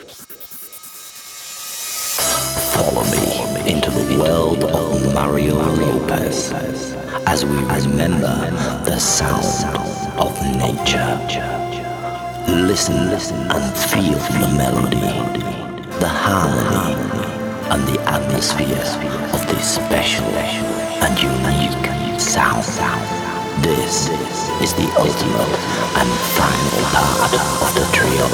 Follow me into the world of Mario Lopez as we remember the sound of nature. Listen and feel the melody, the harmony, and the atmosphere of this special and unique sound. This is the ultimate and final part of the trio.